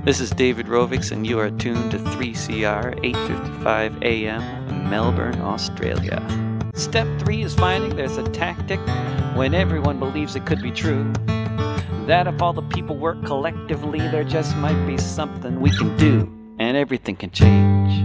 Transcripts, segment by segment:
This is David Rovix, and you are tuned to 3CR 8:55 AM in Melbourne, Australia. Step 3 is finding there's a tactic when everyone believes it could be true. That if all the people work collectively, there just might be something we can do, and everything can change.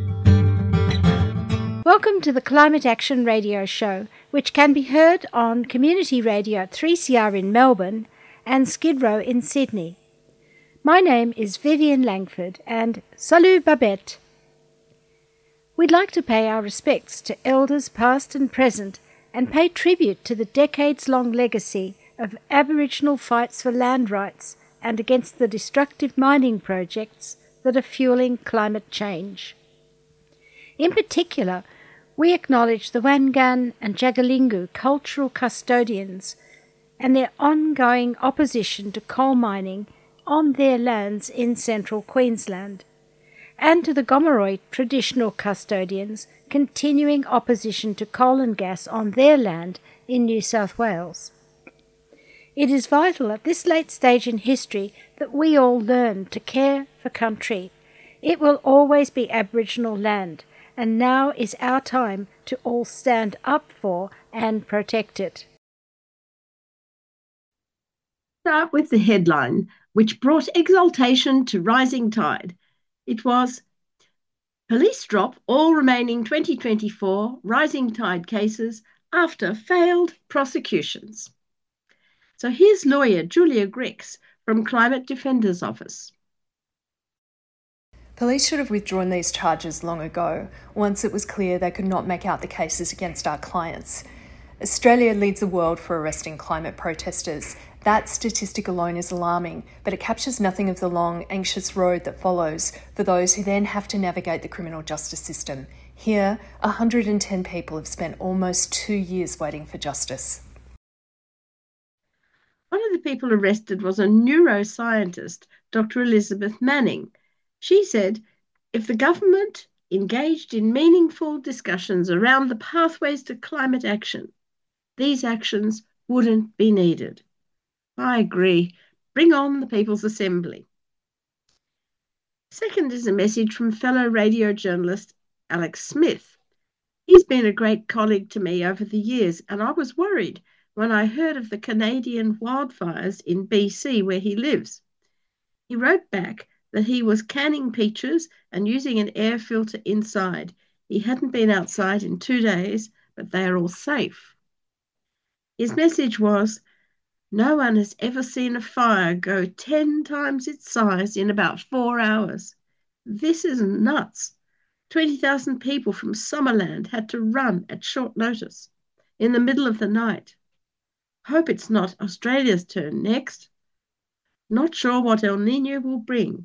Welcome to the Climate Action Radio Show, which can be heard on Community Radio at 3CR in Melbourne and Skid Row in Sydney. My name is Vivian Langford, and salut Babette. We'd like to pay our respects to elders past and present and pay tribute to the decades-long legacy of Aboriginal fights for land rights and against the destructive mining projects that are fueling climate change. In particular, we acknowledge the Wangan and Jagalingou cultural custodians and their ongoing opposition to coal mining on their lands in central Queensland, and to the Gomeroi traditional custodians' continuing opposition to coal and gas on their land in New South Wales. It is vital at this late stage in history that we all learn to care for country. It will always be Aboriginal land, and now is our time to all stand up for and protect it. Start with the headline, which brought exultation to Rising Tide. It was, police drop all remaining 2024 Rising Tide cases after failed prosecutions. So here's lawyer Julia Grix from Climate Defender's Office. Police should have withdrawn these charges long ago, once it was clear they could not make out the cases against our clients. Australia leads the world for arresting climate protesters. That statistic alone is alarming, but it captures nothing of the long, anxious road that follows for those who then have to navigate the criminal justice system. Here, 110 people have spent almost 2 years waiting for justice. One of the people arrested was a neuroscientist, Dr. Elizabeth Manning. She said, if the government engaged in meaningful discussions around the pathways to climate action, these actions wouldn't be needed. I agree. Bring on the People's Assembly. Second is a message from fellow radio journalist Alex Smith. He's been a great colleague to me over the years, and I was worried when I heard of the Canadian wildfires in BC where he lives. He wrote back that he was canning peaches and using an air filter inside. He hadn't been outside in 2 days, but they are all safe. His message was, no one has ever seen a fire go 10 times its size in about 4 hours. This is nuts. 20,000 people from Summerland had to run at short notice in the middle of the night. Hope it's not Australia's turn next. Not sure what El Niño will bring.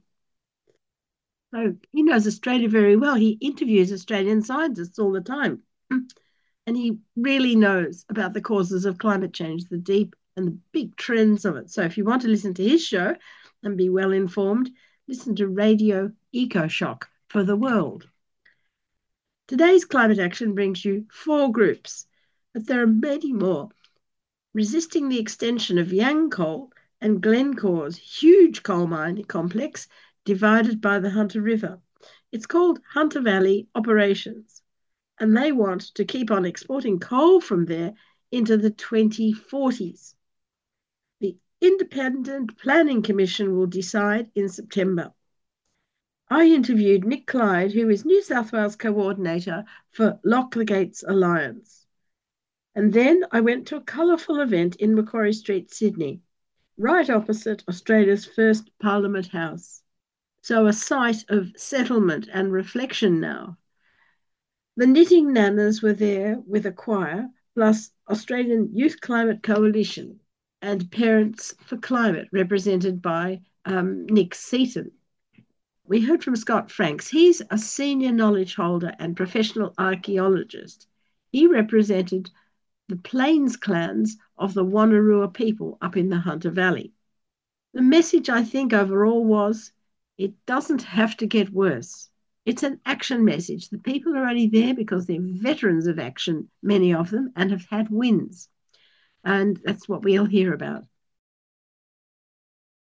So he knows Australia very well. He interviews Australian scientists all the time. And he really knows about the causes of climate change, the deep and the big trends of it. So if you want to listen to his show and be well informed, listen to Radio EcoShock for the world. Today's climate action brings you 4 groups, but there are many more. Resisting the extension of Yancoal and Glencore's huge coal mine complex divided by the Hunter River. It's called Hunter Valley Operations, and they want to keep on exporting coal from there into the 2040s. The Independent Planning Commission will decide in September. I interviewed Nick Clyde, who is New South Wales Coordinator for Lock the Gates Alliance. And then I went to a colourful event in Macquarie Street, Sydney, right opposite Australia's first Parliament House. So a site of settlement and reflection now. The Knitting Nanas were there with a choir, plus Australian Youth Climate Coalition and Parents for Climate, represented by Nick Seaton. We heard from Scott Franks. He's a senior knowledge holder and professional archaeologist. He represented the Plains clans of the Wonnarua people up in the Hunter Valley. The message, I think, overall was, it doesn't have to get worse. It's an action message. The people are only there because they're veterans of action, many of them, and have had wins. And that's what we'll hear about. Nick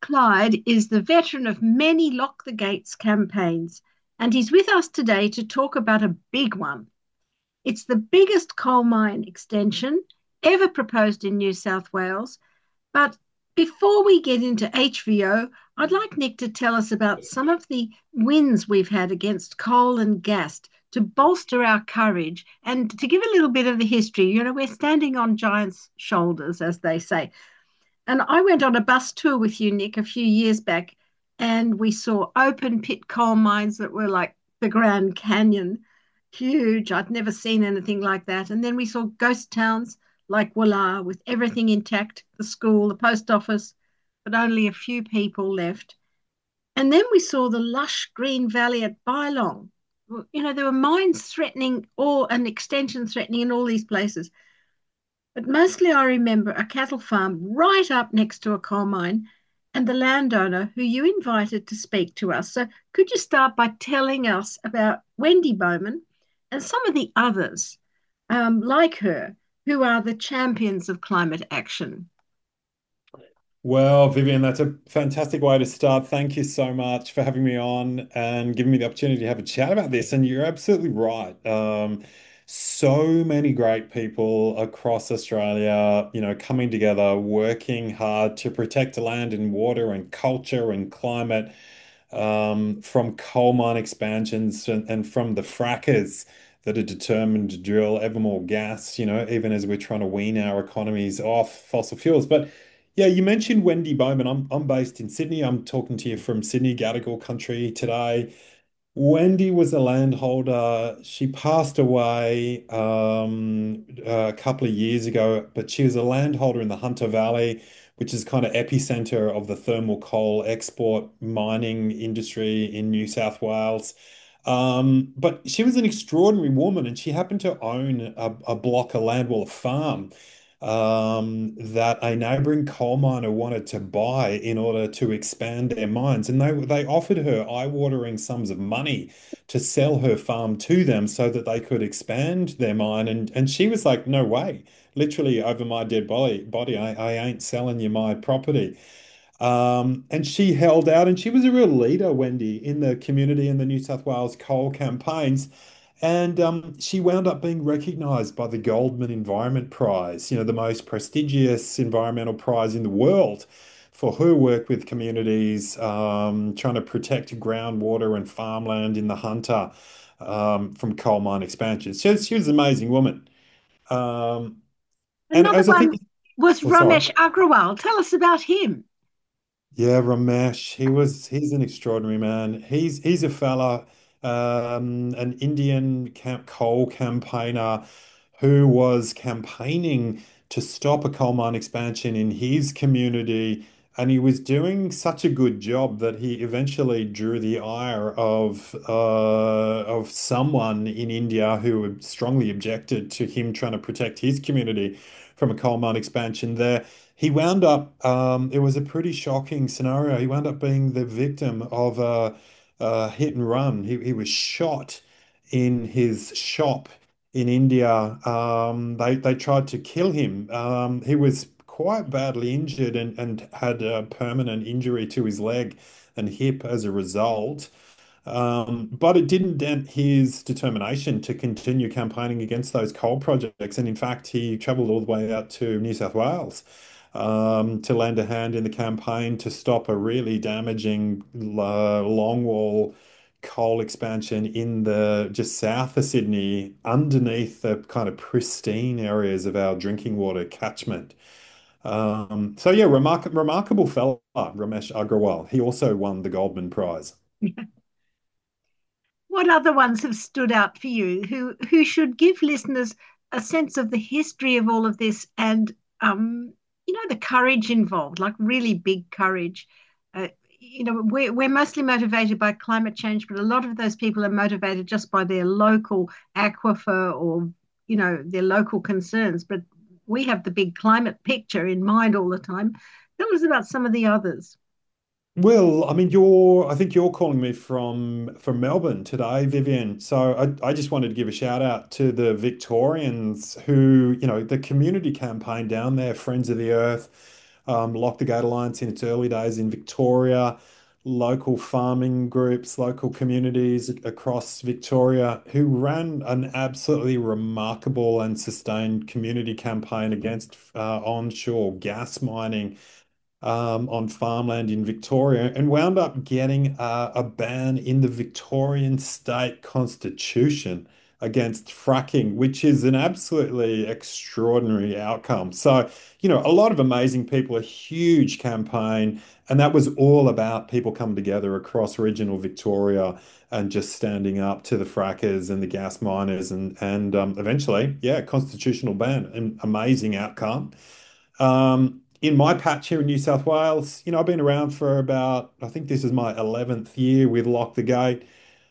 Clyde is the veteran of many Lock the Gates campaigns, and he's with us today to talk about a big one. It's the biggest coal mine extension ever proposed in New South Wales. But before we get into HVO, I'd like Nick to tell us about some of the wins we've had against coal and gas to bolster our courage and to give a little bit of the history. You know, we're standing on giants' shoulders, as they say. And I went on a bus tour with you, Nick, a few years back, and we saw open pit coal mines that were like the Grand Canyon, huge. I'd never seen anything like that. And then we saw ghost towns like Woollahra with everything intact, the school, the post office, but only a few people left. And then we saw the lush green valley at Bylong. You know, there were mines threatening or an extension threatening in all these places. But mostly I remember a cattle farm right up next to a coal mine and the landowner who you invited to speak to us. So could you start by telling us about Wendy Bowman and some of the others like her who are the champions of climate action? Well, Vivian, that's a fantastic way to start. Thank you so much for having me on and giving me the opportunity to have a chat about this. And you're absolutely right. So many great people across Australia, coming together, working hard to protect land and water and culture and climate, from coal mine expansions and from the frackers that are determined to drill ever more gas, even as we're trying to wean our economies off fossil fuels. But yeah, you mentioned Wendy Bowman. I'm based in Sydney. I'm talking to you from Sydney, Gadigal country today. Wendy was a landholder. She passed away a couple of years ago, but she was a landholder in the Hunter Valley, which is kind of epicenter of the thermal coal export mining industry in New South Wales. But she was an extraordinary woman, and she happened to own a block of land, well, a farm that a neighboring coal miner wanted to buy in order to expand their mines. And they offered her eye-watering sums of money to sell her farm to them so that they could expand their mine. And she was like, no way, literally over my dead body, I ain't selling you my property. And she held out, and she was a real leader, Wendy, in the community in the New South Wales coal campaigns. And she wound up being recognised by the Goldman Environment Prize, the most prestigious environmental prize in the world, for her work with communities, trying to protect groundwater and farmland in the Hunter, from coal mine expansion. She was an amazing woman. Um, and Another as I think, one was oh, sorry. Ramesh Agrawal. Tell us about him. Yeah, Ramesh. He's an extraordinary man. He's a fella, an Indian coal campaigner who was campaigning to stop a coal mine expansion in his community, and he was doing such a good job that he eventually drew the ire of someone in India who strongly objected to him trying to protect his community from a coal mine expansion there. He wound up, it was a pretty shocking scenario. He wound up being the victim of a hit and run. He was shot in his shop in India. They tried to kill him. He was quite badly injured and had a permanent injury to his leg and hip as a result. But it didn't dent his determination to continue campaigning against those coal projects. And in fact, he travelled all the way out to New South Wales, to lend a hand in the campaign to stop a really damaging longwall coal expansion in the just south of Sydney, underneath the kind of pristine areas of our drinking water catchment. So yeah, remarkable fella, Ramesh Agrawal. He also won the Goldman Prize. What other ones have stood out for you who should give listeners a sense of the history of all of this and the courage involved, like really big courage. We're mostly motivated by climate change, but a lot of those people are motivated just by their local aquifer or their local concerns. But we have the big climate picture in mind all the time. Tell us about some of the others. Well, I mean, I think you're calling me from Melbourne today, Vivian. So I just wanted to give a shout out to the Victorians who, the community campaign down there, Friends of the Earth. Lock the Gate Alliance in its early days in Victoria, local farming groups, local communities across Victoria who ran an absolutely remarkable and sustained community campaign against onshore gas mining on farmland in Victoria and wound up getting a ban in the Victorian state constitution against fracking, which is an absolutely extraordinary outcome. So, a lot of amazing people, a huge campaign, and that was all about people coming together across regional Victoria and just standing up to the frackers and the gas miners and eventually, yeah, constitutional ban, an amazing outcome. In my patch here in New South Wales, I've been around for about, I think this is my 11th year with Lock the Gate.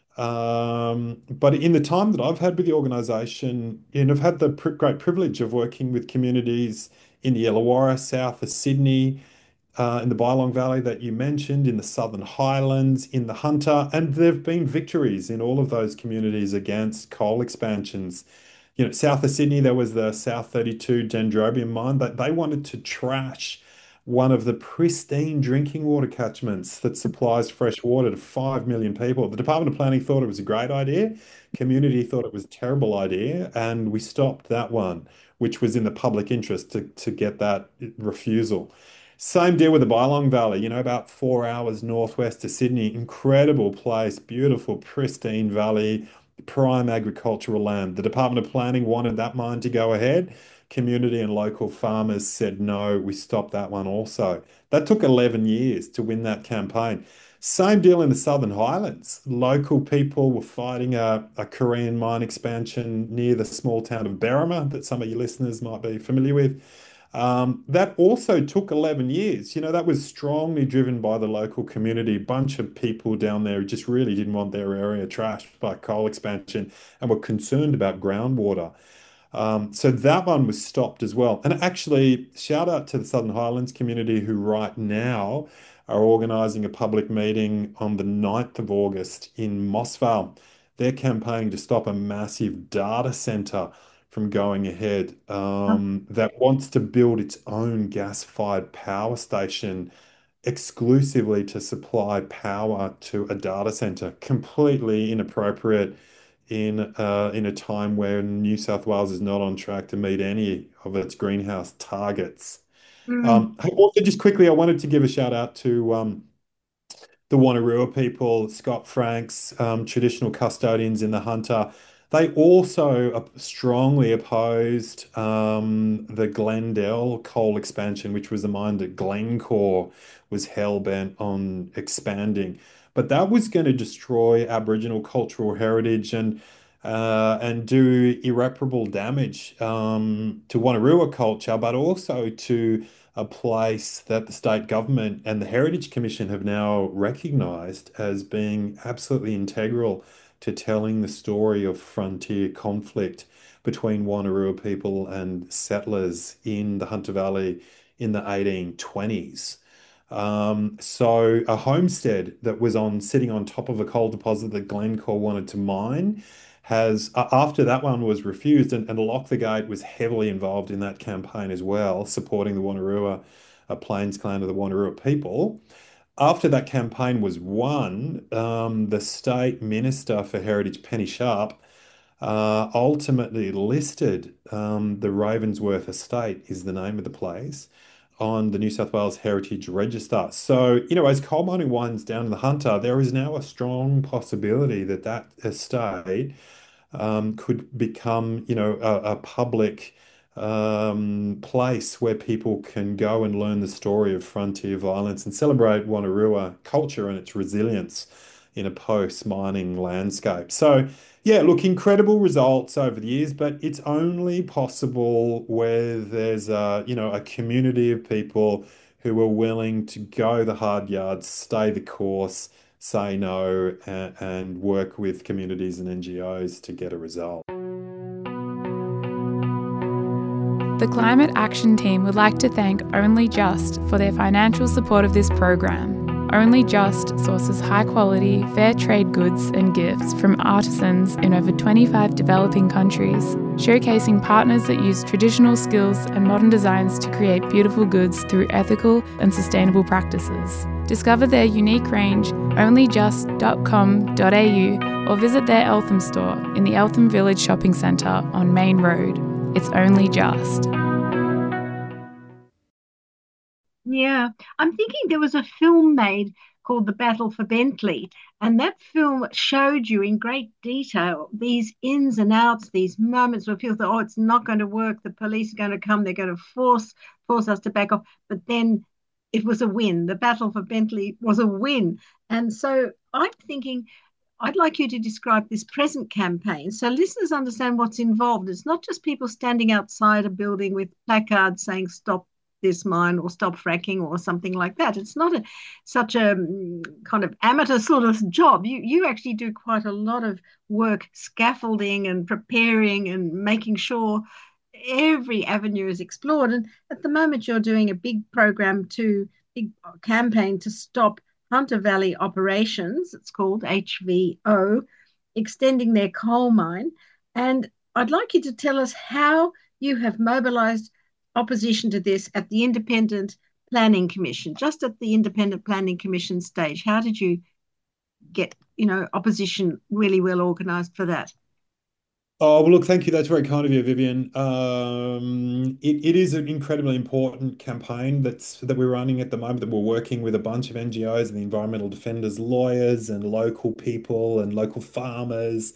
But in the time that I've had with the organisation, I've had the great privilege of working with communities in the Illawarra, south of Sydney, in the Bylong Valley that you mentioned, in the Southern Highlands, in the Hunter, and there have been victories in all of those communities against coal expansions. South of Sydney, there was the South 32 Dendrobium mine that they wanted to trash one of the pristine drinking water catchments that supplies fresh water to 5 million people. The Department of Planning thought it was a great idea. Community thought it was a terrible idea, and we stopped that one, which was in the public interest to get that refusal. Same deal with the Bylong Valley, about 4 hours northwest of Sydney. Incredible place, beautiful, pristine valley, prime agricultural land. The Department of Planning wanted that mine to go ahead. Community and local farmers said no, we stopped that one also. That took 11 years to win that campaign. Same deal in the Southern Highlands. Local people were fighting a Korean mine expansion near the small town of Berrima that some of your listeners might be familiar with. That also took 11 years. That was strongly driven by the local community. Bunch of people down there who just really didn't want their area trashed by coal expansion and were concerned about groundwater. So that one was stopped as well. And actually, shout out to the Southern Highlands community who right now are organising a public meeting on the 9th of August in Mossvale. They're campaigning to stop a massive data centre from going ahead that wants to build its own gas-fired power station exclusively to supply power to a data center. Completely inappropriate in a time where New South Wales is not on track to meet any of its greenhouse targets. Also, just quickly, I wanted to give a shout out to the Wonnarua people, Scott Franks, traditional custodians in the Hunter. They also strongly opposed the Glendell coal expansion, which was a mine that Glencore was hell-bent on expanding. But that was going to destroy Aboriginal cultural heritage and do irreparable damage to Wonnarua culture, but also to a place that the state government and the Heritage Commission have now recognised as being absolutely integral to telling the story of frontier conflict between Wonnarua people and settlers in the Hunter Valley in the 1820s. So a homestead that was sitting on top of a coal deposit that Glencore wanted to mine has, after that one was refused, and Lock the Gate was heavily involved in that campaign as well, supporting the Wonnarua, Plains clan of the Wonnarua people. After that campaign was won, the state minister for heritage, Penny Sharp, ultimately listed the Ravensworth Estate, is the name of the place, on the New South Wales Heritage Register. So, as coal mining winds down in the Hunter, there is now a strong possibility that that estate could become, a public place where people can go and learn the story of frontier violence and celebrate Wonnarua culture and its resilience in a post-mining landscape. So, yeah, look, incredible results over the years, but it's only possible where there's a community of people who are willing to go the hard yards, stay the course, say no, and work with communities and NGOs to get a result. The Climate Action Team would like to thank Only Just for their financial support of this program. Only Just sources high quality, fair trade goods and gifts from artisans in over 25 developing countries, showcasing partners that use traditional skills and modern designs to create beautiful goods through ethical and sustainable practices. Discover their unique range onlyjust.com.au or visit their Eltham store in the Eltham Village Shopping Centre on Main Road. It's Only Just. Yeah, I'm thinking there was a film made called The Battle for Bentley, and that film showed you in great detail these ins and outs, these moments where people thought, "Oh, it's not going to work. The police are going to come. They're going to force us to back off." But then it was a win. The Battle for Bentley was a win, and so I'm thinking. I'd like you to describe this present campaign so listeners understand what's involved. It's not just people standing outside a building with placards saying stop this mine or stop fracking or something like that. It's not such a kind of amateur sort of job. You actually do quite a lot of work scaffolding and preparing and making sure every avenue is explored. And at the moment, you're doing a big campaign to stop Hunter Valley Operations, it's called HVO, extending their coal mine. And I'd like you to tell us how you have mobilized opposition to this at the Independent Planning Commission, just at the Independent Planning Commission stage. How did you get, opposition really well organized for that? Oh, well, look, thank you. That's very kind of you, Vivian. It is an incredibly important campaign that we're running at the moment, that we're working with a bunch of NGOs and the environmental defenders, lawyers and local people and local farmers,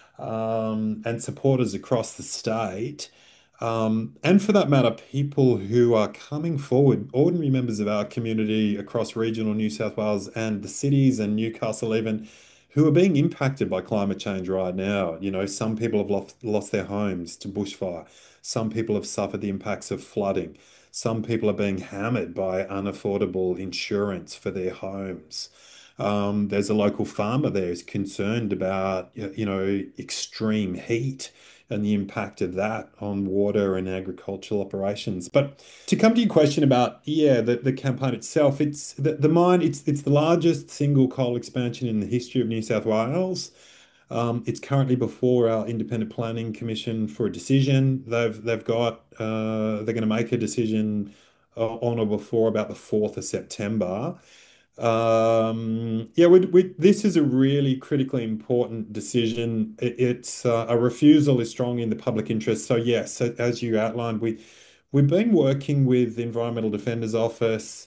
and supporters across the state. And for that matter, people who are coming forward, ordinary members of our community across regional New South Wales and the cities and Newcastle even, who are being impacted by climate change right now. Some people have lost their homes to bushfire. Some people have suffered the impacts of flooding. Some people are being hammered by unaffordable insurance for their homes. There's a local farmer there who's concerned about, extreme heat and the impact of that on water and agricultural operations. But to come to your question about, yeah, the campaign itself, it's the mine, it's the largest single coal expansion in the history of New South Wales. It's currently before our Independent Planning Commission for a decision. They're going to make a decision on or before about the 4th of September. Yeah, this is a really critically important decision. It's a refusal is strong in the public interest. So yes, as you outlined, we've been working with the Environmental Defenders Office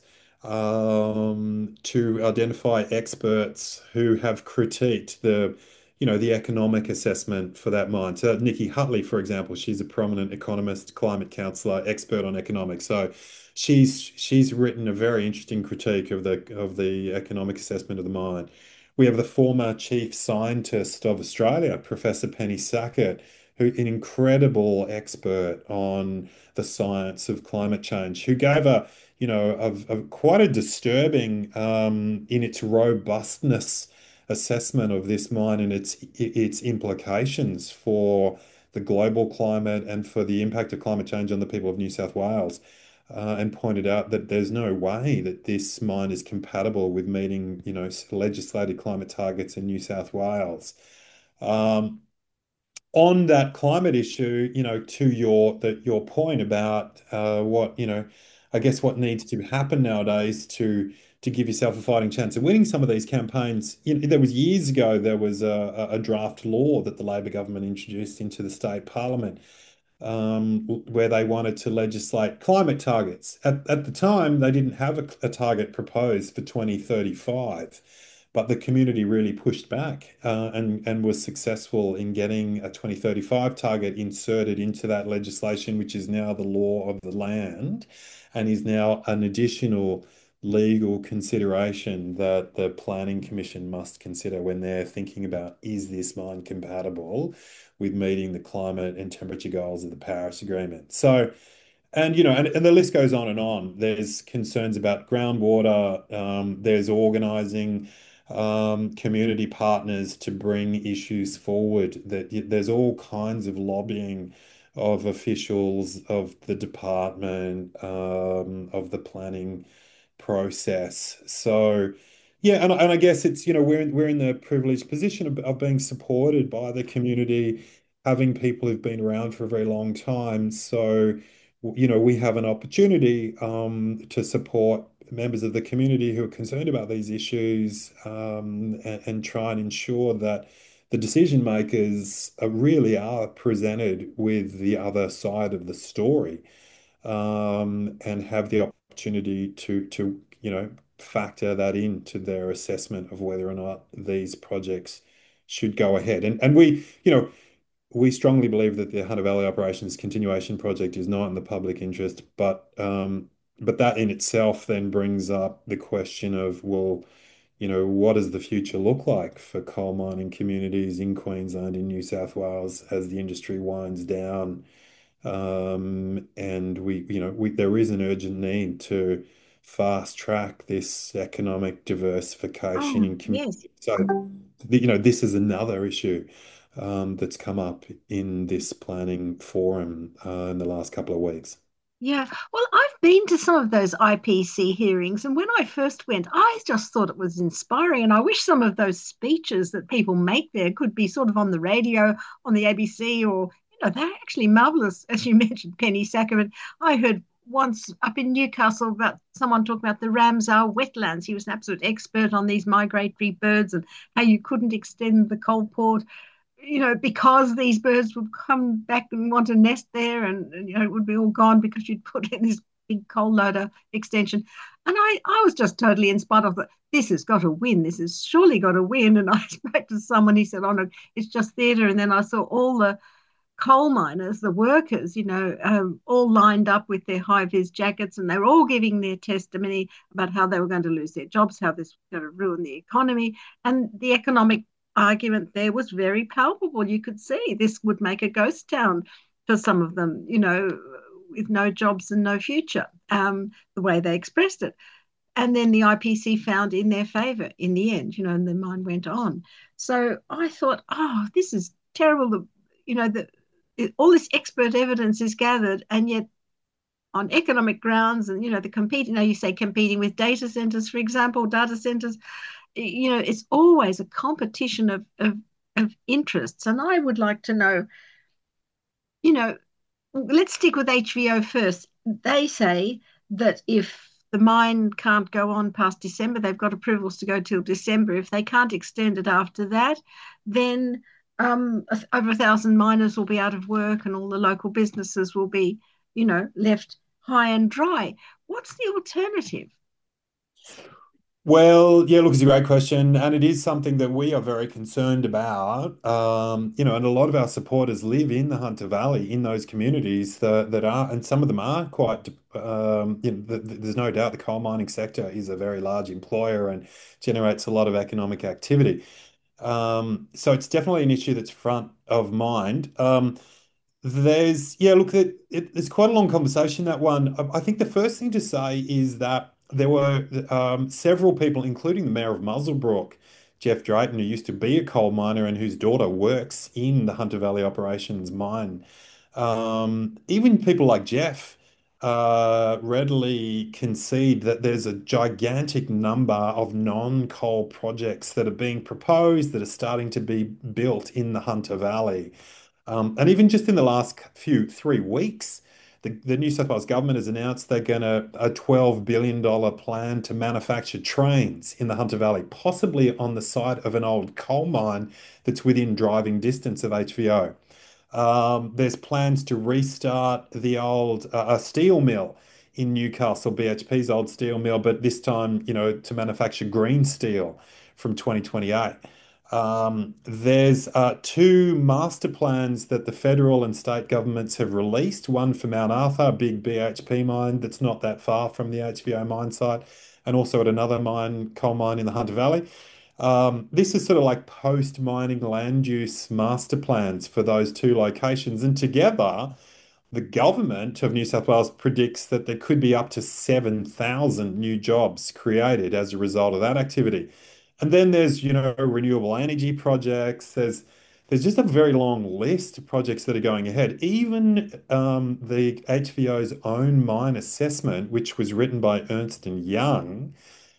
to identify experts who have critiqued the economic assessment for that mine. So Nikki Hutley, for example, she's a prominent economist, climate counsellor, expert on economics. So she's written a very interesting critique of the economic assessment of the mine. We have the former chief scientist of Australia, Professor Penny Sackett, who an incredible expert on the science of climate change, who gave a quite a disturbing in its robustness assessment of this mine and its implications for the global climate and for the impact of climate change on the people of New South Wales, and pointed out that there's no way that this mine is compatible with meeting, legislated climate targets in New South Wales. On that climate issue, to your point about what, I guess what needs to happen nowadays to give yourself a fighting chance of winning some of these campaigns. There was years ago, there was a draft law that the Labor government introduced into the state parliament, where they wanted to legislate climate targets. At the time, they didn't have a target proposed for 2035. But the community really pushed back, and was successful in getting a 2035 target inserted into that legislation, which is now the law of the land and is now an additional legal consideration that the Planning Commission must consider when they're thinking about, is this mine compatible with meeting the climate and temperature goals of the Paris Agreement? So, and the list goes on and on. There's concerns about groundwater. There's organising community partners to bring issues forward. There's all kinds of lobbying of officials of the department, of the planning process. So Yeah, and I guess it's, we're in the privileged position of being supported by the community, having people who've been around for a very long time. So, we have an opportunity to support members of the community who are concerned about these issues, and try and ensure that the decision makers really are presented with the other side of the story, and have the opportunity to factor that into their assessment of whether or not these projects should go ahead. And we strongly believe that the Hunter Valley Operations Continuation Project is not in the public interest, but that in itself then brings up the question of, well, what does the future look like for coal mining communities in Queensland, in New South Wales, as the industry winds down? And there is an urgent need to fast track this economic diversification Oh, in yes. community. So, this is another issue that's come up in this planning forum in the last couple of weeks. Yeah, well, I've been to some of those IPC hearings, and when I first went, I just thought it was inspiring. And I wish some of those speeches that people make there could be sort of on the radio, on the ABC, or, they're actually marvelous. As you mentioned, Penny Sackerman. I heard once up in Newcastle about someone talking about the Ramsar wetlands. He was an absolute expert on these migratory birds and how you couldn't extend the coal port, because these birds would come back and want to nest there, and it would be all gone because you'd put in this big coal loader extension. And I was just totally inspired of that. This has got to win. This has surely got to win. And I spoke to someone, he said, oh no, it's just theatre. And then I saw all the coal miners, the workers, all lined up with their high vis jackets, and they were all giving their testimony about how they were going to lose their jobs, how this was going to ruin the economy. And the economic argument there was very palpable. You could see this would make a ghost town for some of them, with no jobs and no future, the way they expressed it. And then the IPC found in their favour in the end, and the mine went on. So I thought, oh, this is terrible. That all this expert evidence is gathered, and yet on economic grounds, and the competing, you say competing with data centers, for example, data centers, it's always a competition of interests. And I would like to know, you know, let's stick with HVO first. They say that if the mine can't go on past December, they've got approvals to go till December. If they can't extend it after that, then over 1,000 miners will be out of work, and all the local businesses will be, left high and dry. What's the alternative? Well, yeah, look, it's a great question, and it is something that we are very concerned about. And a lot of our supporters live in the Hunter Valley, in those communities that are, and some of them are quite, there's no doubt the coal mining sector is a very large employer and generates a lot of economic activity. So it's definitely an issue that's front of mind. Look, it's quite a long conversation, that one. I think the first thing to say is that there were several people, including the mayor of Muswellbrook, Jeff Drayton, who used to be a coal miner and whose daughter works in the Hunter Valley Operations mine. Even people like Jeff readily concede that there's a gigantic number of non-coal projects that are being proposed, that are starting to be built in the Hunter Valley. And even just in the last 3 weeks, the New South Wales government has announced they're going to a $12 billion plan to manufacture trains in the Hunter Valley, possibly on the site of an old coal mine that's within driving distance of HVO. There's plans to restart the old a steel mill in Newcastle, BHP's old steel mill, but this time, to manufacture green steel from 2028. There's two master plans that the federal and state governments have released, one for Mount Arthur, a big BHP mine that's not that far from the HVO mine site, and also at another coal mine in the Hunter Valley. This is sort of like post-mining land use master plans for those two locations. And together, the government of New South Wales predicts that there could be up to 7,000 new jobs created as a result of that activity. And then there's, renewable energy projects. There's just a very long list of projects that are going ahead. Even the HVO's own mine assessment, which was written by Ernst and Young,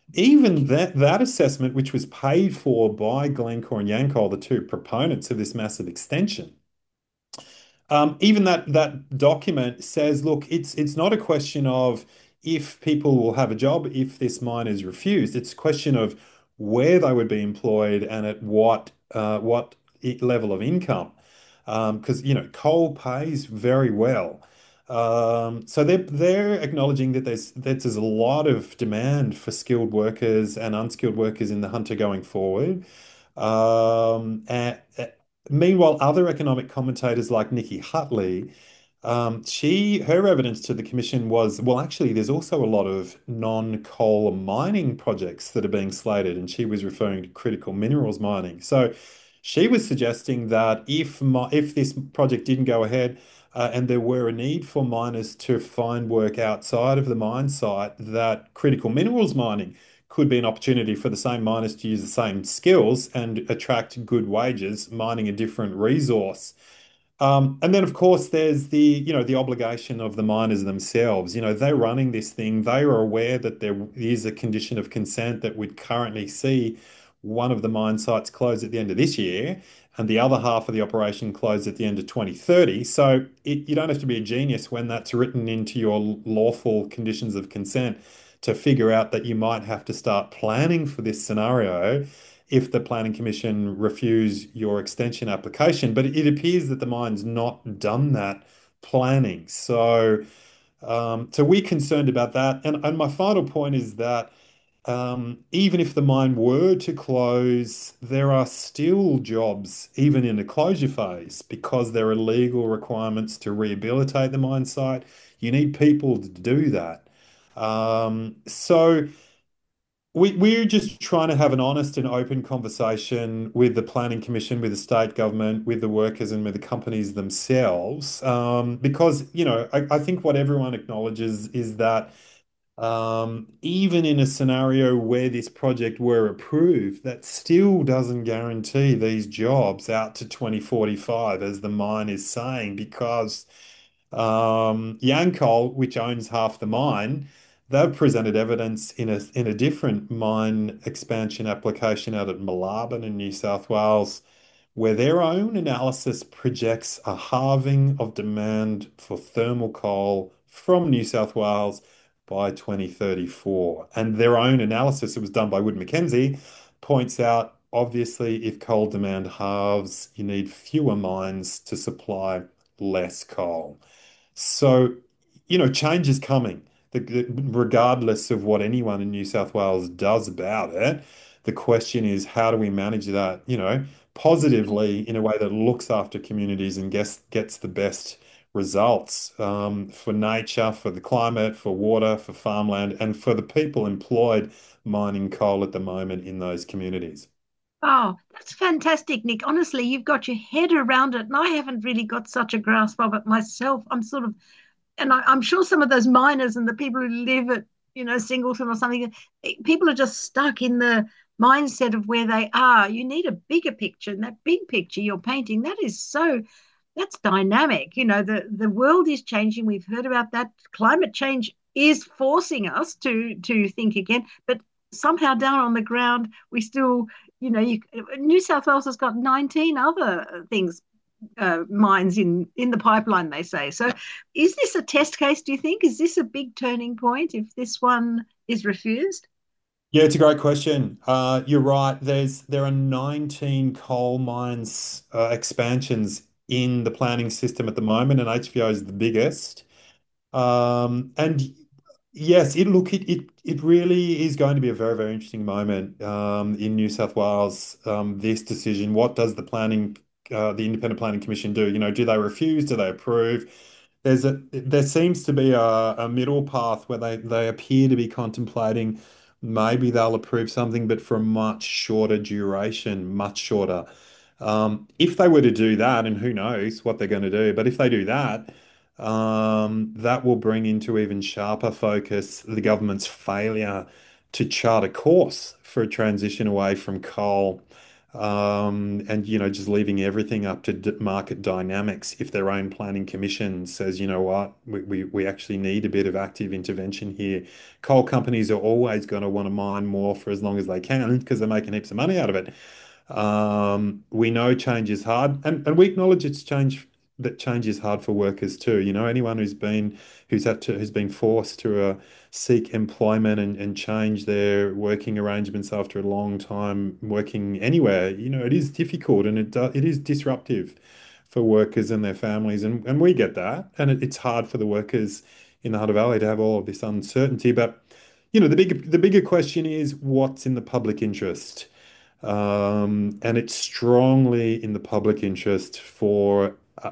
Even that assessment, which was paid for by Glencore and Yancoal, the two proponents of this massive extension, even that document says, look, it's not a question of if people will have a job if this mine is refused. It's a question of where they would be employed and at what level of income. Because coal pays very well. So they're acknowledging that there's a lot of demand for skilled workers and unskilled workers in the Hunter going forward. And meanwhile, other economic commentators like Nikki Hutley, her evidence to the commission was, well, actually, there's also a lot of non-coal mining projects that are being slated, and she was referring to critical minerals mining. So she was suggesting that if this project didn't go ahead, and there were a need for miners to find work outside of the mine site, that critical minerals mining could be an opportunity for the same miners to use the same skills and attract good wages, mining a different resource. And then, of course, there's the obligation of the miners themselves. They're running this thing. They are aware that there is a condition of consent that would currently see one of the mine sites close at the end of this year, and the other half of the operation close at the end of 2030. So you don't have to be a genius when that's written into your lawful conditions of consent to figure out that you might have to start planning for this scenario if the Planning Commission refuse your extension application. But it appears that the mine's not done that planning. So we're concerned about that. And my final point is that even if the mine were to close, there are still jobs, even in the closure phase, because there are legal requirements to rehabilitate the mine site. You need people to do that. So we're just trying to have an honest and open conversation with the Planning Commission, with the state government, with the workers, and with the companies themselves. Because, I think what everyone acknowledges is that even in a scenario where this project were approved, that still doesn't guarantee these jobs out to 2045, as the mine is saying, because Yancoal, which owns half the mine, they've presented evidence in a different mine expansion application out at Moolarben in New South Wales, where their own analysis projects a halving of demand for thermal coal from New South Wales by 2034. And their own analysis, it was done by Wood Mackenzie, points out obviously if coal demand halves, you need fewer mines to supply less coal. So, change is coming. Regardless of what anyone in New South Wales does about it, the question is how do we manage that, positively in a way that looks after communities and gets the best results for nature, for the climate, for water, for farmland, and for the people employed mining coal at the moment in those communities. Oh, that's fantastic, Nick. Honestly, you've got your head around it, and I haven't really got such a grasp of it myself. I'm sort of, and I'm sure some of those miners and the people who live at, Singleton or something, people are just stuck in the mindset of where they are. You need a bigger picture, and that big picture you're painting, that's dynamic. The world is changing. We've heard about that. Climate change is forcing us to think again, but somehow down on the ground, we still, New South Wales has got 19 other things, mines in the pipeline, they say. So is this a test case, do you think? Is this a big turning point if this one is refused? Yeah, it's a great question. You're right. There are 19 coal mines expansions in the planning system at the moment, and HVO is the biggest. And yes, it really is going to be a very, very interesting moment in New South Wales. This decision, what does the Independent Planning Commission do? Do they refuse? Do they approve? There seems to be a middle path where they appear to be contemplating maybe they'll approve something, but for a much shorter duration, much shorter. If they were to do that, and who knows what they're going to do, but if they do that, that will bring into even sharper focus the government's failure to chart a course for a transition away from coal. and just leaving everything up to market dynamics. If their own planning commission says, you know what, we actually need a bit of active intervention here. Coal companies are always going to want to mine more for as long as they can because they're making heaps of money out of it. We know change is hard, and we acknowledge that change is hard for workers too. Anyone who's been forced to seek employment and change their working arrangements after a long time working anywhere, it is difficult, and it is disruptive for workers and their families, and we get that, and it's hard for the workers in the Hunter Valley to have all of this uncertainty. But the bigger question is what's in the public interest. And it's strongly in the public interest for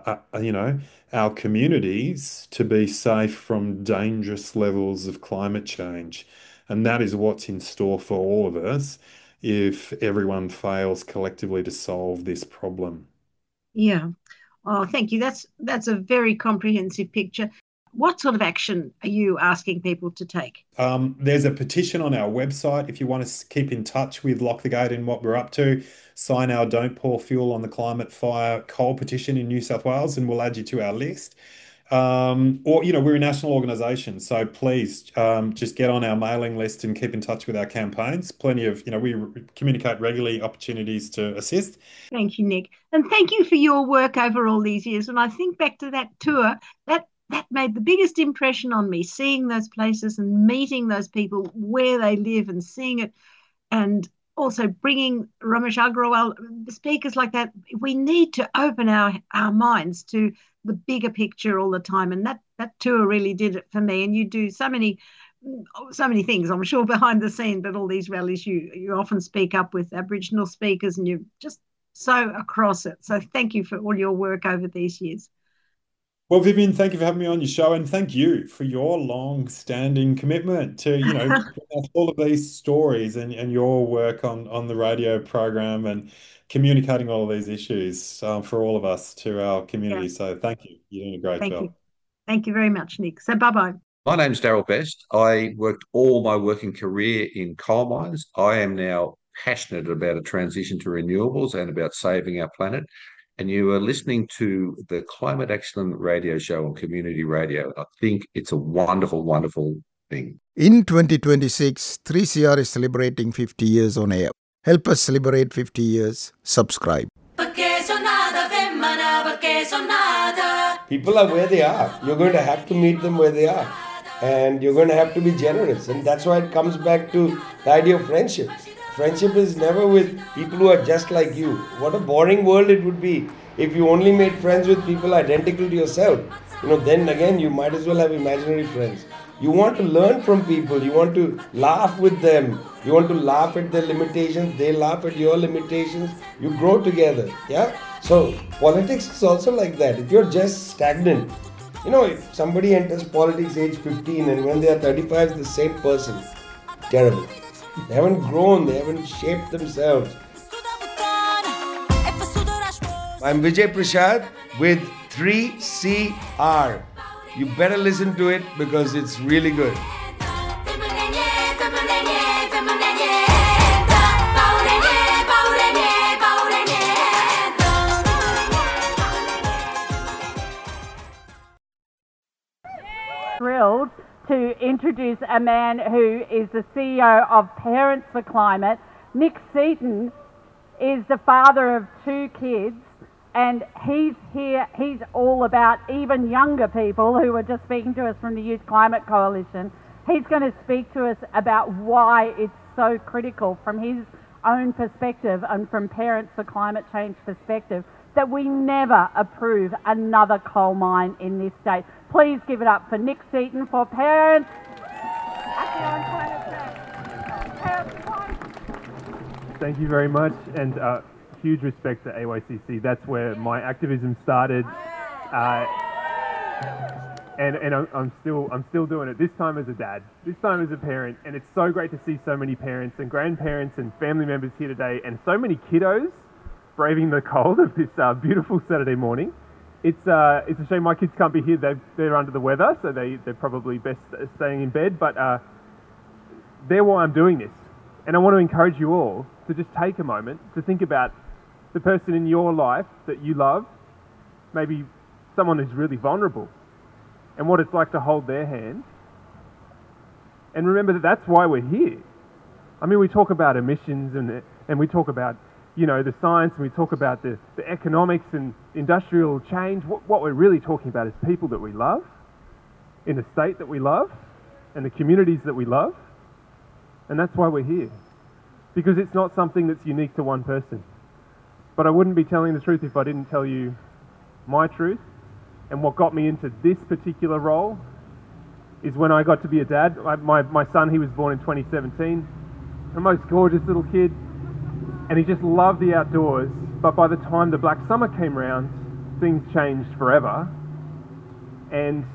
our communities to be safe from dangerous levels of climate change. And that is what's in store for all of us if everyone fails collectively to solve this problem. Yeah. Oh, thank you. That's a very comprehensive picture. What sort of action are you asking people to take? There's a petition on our website. If you want to keep in touch with Lock the Gate and what we're up to, sign our Don't Pour Fuel on the Climate Fire coal petition in New South Wales, and we'll add you to our list. We're a national organisation, so please just get on our mailing list and keep in touch with our campaigns. Plenty of, we communicate regularly, opportunities to assist. Thank you, Nick. And thank you for your work over all these years. When I think back to that tour, that made the biggest impression on me, seeing those places and meeting those people where they live and seeing it, and also bringing Ramesh Agrawal, speakers like that. We need to open our minds to the bigger picture all the time, and that tour really did it for me. And you do so many things, I'm sure, behind the scene, but all these rallies, you often speak up with Aboriginal speakers, and you're just so across it. So thank you for all your work over these years. Well, Vivian, thank you for having me on your show, and thank you for your long-standing commitment to, all of these stories and your work on the radio program and communicating all of these issues for all of us to our community. Yeah. So thank you. You're doing a great job. Thank you very much, Nick. So bye-bye. My name's Daryl Best. I worked all my working career in coal mines. I am now passionate about a transition to renewables and about saving our planet. And you are listening to the Climate Action Radio Show on Community Radio. I think it's a wonderful, wonderful thing. In 2026, 3CR is celebrating 50 years on air. Help us celebrate 50 years. Subscribe. People are where they are. You're going to have to meet them where they are. And you're going to have to be generous. And that's why it comes back to the idea of friendship. Friendship is never with people who are just like you. What a boring world it would be if you only made friends with people identical to yourself. Then again, you might as well have imaginary friends. You want to learn from people. You want to laugh with them. You want to laugh at their limitations. They laugh at your limitations. You grow together. Yeah? So politics is also like that. If you're just stagnant, if somebody enters politics age 15 and when they are 35, it's the same person. Terrible. They haven't grown, they haven't shaped themselves. I'm Vijay Prashad with 3CR. You better listen to it because it's really good. Thrilled to introduce a man who is the CEO of Parents for Climate. Nick Seaton is the father of 2 kids, and he's here. He's all about even younger people who are just speaking to us from the Youth Climate Coalition. He's going to speak to us about why it's so critical from his own perspective and from Parents for Climate Change perspective that we never approve another coal mine in this state. Please give it up for Nick Seaton for Parents. Thank you very much, and huge respect to AYCC. That's where my activism started, and I'm still doing it. This time as a dad, this time as a parent, and it's so great to see so many parents and grandparents and family members here today, and so many kiddos braving the cold of this beautiful Saturday morning. It's a shame my kids can't be here. They're under the weather, so they're probably best staying in bed. But they're why I'm doing this, and I want to encourage you all to just take a moment to think about the person in your life that you love, maybe someone who's really vulnerable, and what it's like to hold their hand. And remember that that's why we're here. I mean, we talk about emissions and we talk about, you know, the science, and we talk about the economics and industrial change. What we're really talking about is people that we love, in the state that we love, and the communities that we love. And that's why we're here. Because it's not something that's unique to one person. But I wouldn't be telling the truth if I didn't tell you my truth. And what got me into this particular role is when I got to be a dad. My son, he was born in 2017, the most gorgeous little kid, and he just loved the outdoors. But by the time the Black Summer came round, things changed forever. And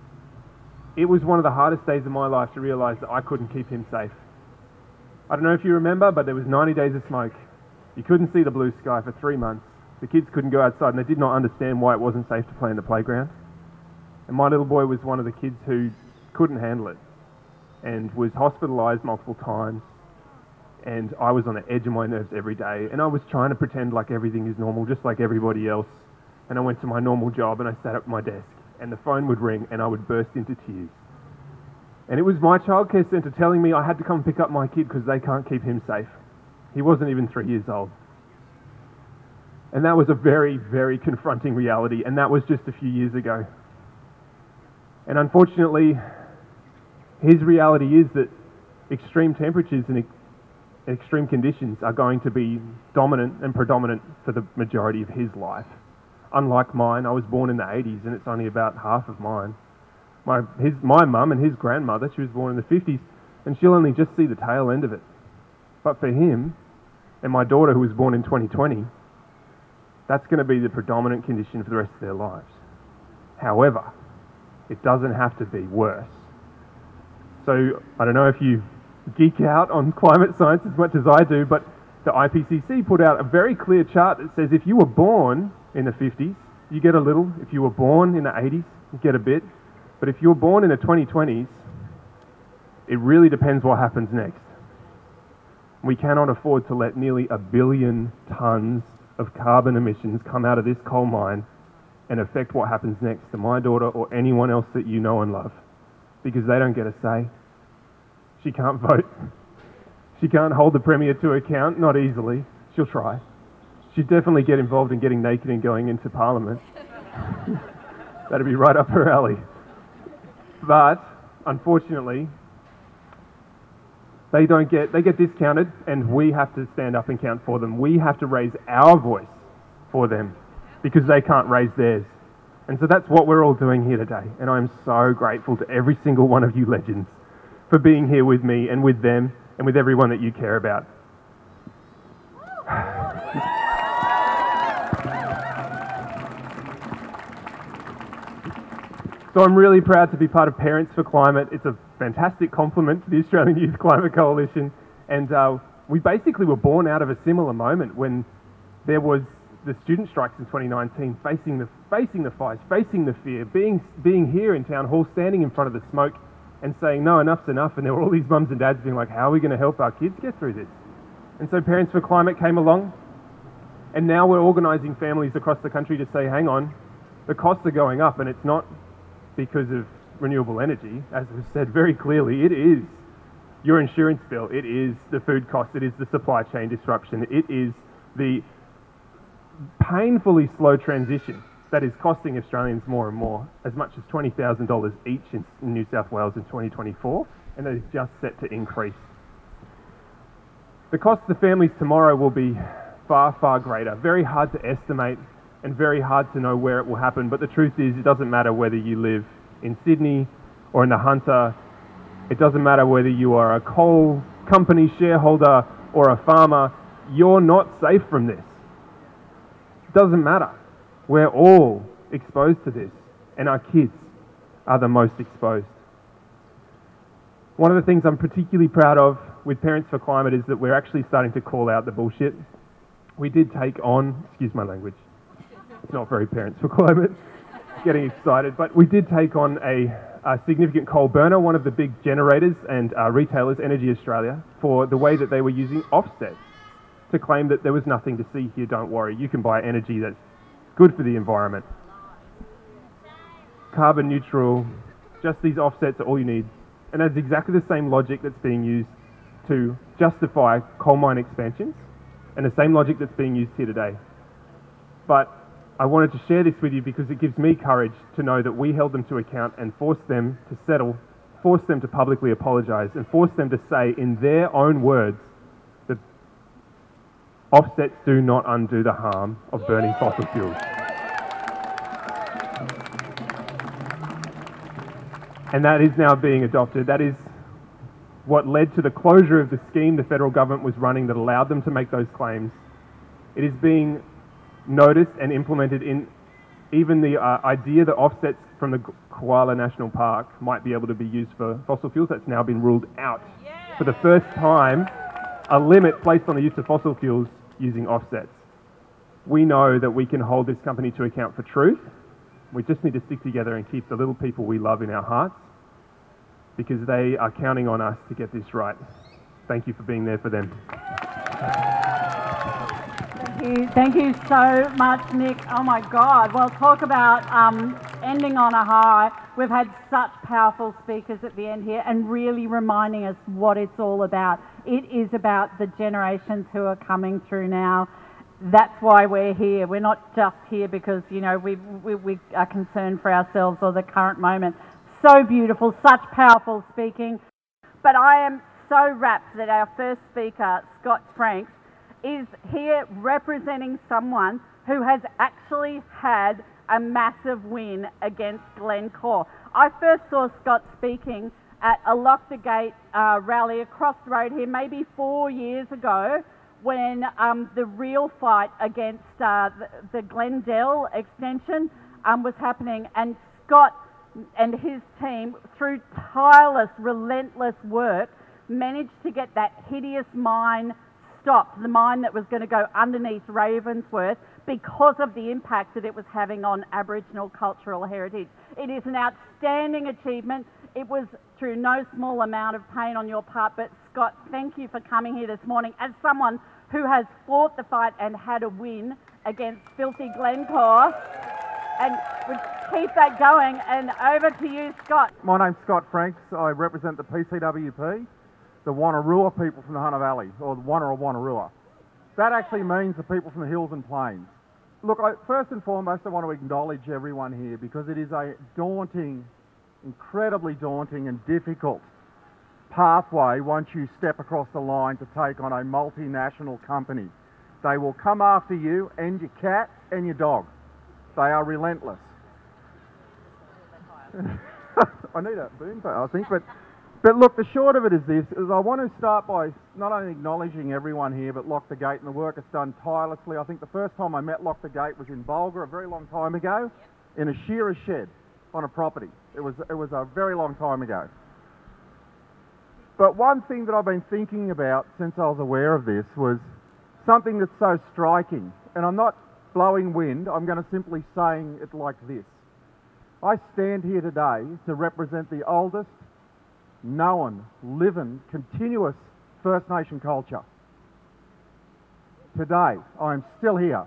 it was one of the hardest days of my life to realise that I couldn't keep him safe. I don't know if you remember, but there was 90 days of smoke. You couldn't see the blue sky for 3 months. The kids couldn't go outside, and they did not understand why it wasn't safe to play in the playground. And my little boy was one of the kids who couldn't handle it and was hospitalised multiple times. And I was on the edge of my nerves every day, and I was trying to pretend like everything is normal, just like everybody else. And I went to my normal job, and I sat at my desk, and the phone would ring, and I would burst into tears. And it was my childcare centre telling me I had to come pick up my kid because they can't keep him safe. He wasn't even 3 years old. And that was a very, very confronting reality, and that was just a few years ago. And unfortunately, his reality is that extreme temperatures and extreme conditions are going to be dominant and predominant for the majority of his life. Unlike mine, I was born in the 80s, and it's only about half of mine. My mum and his grandmother, she was born in the 50s, and she'll only just see the tail end of it. But for him, and my daughter who was born in 2020, that's going to be the predominant condition for the rest of their lives. However, it doesn't have to be worse. So I don't know if you geek out on climate science as much as I do, but the IPCC put out a very clear chart that says if you were born in the 50s, you get a little. If you were born in the 80s, you get a bit. But if you were born in the 2020s, it really depends what happens next. We cannot afford to let nearly 1 billion tonnes of carbon emissions come out of this coal mine and affect what happens next to my daughter or anyone else that you know and love, because they don't get a say. She can't vote. She can't hold the Premier to account, not easily. She'll try. She'd definitely get involved in getting naked and going into Parliament. That'd be right up her alley. But, unfortunately, they get discounted, and we have to stand up and count for them. We have to raise our voice for them because they can't raise theirs. And so that's what we're all doing here today. And I'm so grateful to every single one of you legends for being here with me and with them and with everyone that you care about. So I'm really proud to be part of Parents for Climate. It's a fantastic compliment to the Australian Youth Climate Coalition. And we basically were born out of a similar moment when there was the student strikes in 2019, facing the fires, facing the fear, being here in Town Hall, standing in front of the smoke and saying, no, enough's enough. And there were all these mums and dads being like, how are we going to help our kids get through this? And so Parents for Climate came along, and now we're organising families across the country to say, hang on, the costs are going up, and it's not because of renewable energy. As was said very clearly, it is your insurance bill, it is the food cost, it is the supply chain disruption, it is the painfully slow transition that is costing Australians more and more, as much as $20,000 each in New South Wales in 2024, and that is just set to increase. The cost to families tomorrow will be far, far greater. Very hard to estimate and very hard to know where it will happen, but the truth is it doesn't matter whether you live in Sydney or in the Hunter. It doesn't matter whether you are a coal company shareholder or a farmer. You're not safe from this. It doesn't matter. We're all exposed to this, and our kids are the most exposed. One of the things I'm particularly proud of with Parents for Climate is that we're actually starting to call out the bullshit. We did take on, excuse my language, it's not very Parents for Climate, getting excited, but we did take on a significant coal burner, one of the big generators and retailers, Energy Australia, for the way that they were using offsets to claim that there was nothing to see here, don't worry, you can buy energy that's good for the environment. Carbon neutral, just these offsets are all you need. And that's exactly the same logic that's being used to justify coal mine expansions, and the same logic that's being used here today. But I wanted to share this with you because it gives me courage to know that we held them to account and forced them to settle, forced them to publicly apologise, and forced them to say in their own words that offsets do not undo the harm of burning fossil fuels. And that is now being adopted. That is what led to the closure of the scheme the federal government was running that allowed them to make those claims. It is being noticed and implemented in even the idea that offsets from the Koala National Park might be able to be used for fossil fuels. That's now been ruled out. For the first time, a limit placed on the use of fossil fuels using offsets. We know that we can hold this company to account for truth. We just need to stick together and keep the little people we love in our hearts, because they are counting on us to get this right. Thank you for being there for them. Thank you so much, Nick. Oh my God. Well, talk about ending on a high. We've had such powerful speakers at the end here and really reminding us what it's all about. It is about the generations who are coming through now. That's why we're here. We're not just here because, you know, we are concerned for ourselves or the current moment. So beautiful, such powerful speaking. But I am so rapt that our first speaker, Scott Franks, is here representing someone who has actually had a massive win against Glencore. I first saw Scott speaking at a Lock the Gate rally across the road here maybe 4 years ago, when the real fight against the Glendale extension was happening, and Scott and his team, through tireless, relentless work, managed to get that hideous mine stopped, the mine that was going to go underneath Ravensworth, because of the impact that it was having on Aboriginal cultural heritage. It is an outstanding achievement. It was through no small amount of pain on your part, but Scott, thank you for coming here this morning as someone who has fought the fight and had a win against filthy Glencore. And we'll keep that going, and over to you, Scott. My name's Scott Franks. I represent the PCWP, the Wonnarua people from the Hunter Valley, or the Wonnarua. That actually means the people from the hills and plains. Look, first and foremost, I want to acknowledge everyone here because it is a daunting, incredibly daunting and difficult pathway once you step across the line to take on a multinational company. They will come after you and your cat and your dog. They are relentless. I need a boom, I think, but look, the short of it is this, is I want to start by not only acknowledging everyone here, but Lock the Gate and the work it's done tirelessly. I think the first time I met Lock the Gate was in Bulga a very long time ago, in a shearer shed on a property. It was a very long time ago. But one thing that I've been thinking about since I was aware of this was something that's so striking, and I'm not blowing wind, I'm going to simply saying it like this. I stand here today to represent the oldest, known, living, continuous First Nation culture. Today, I'm still here.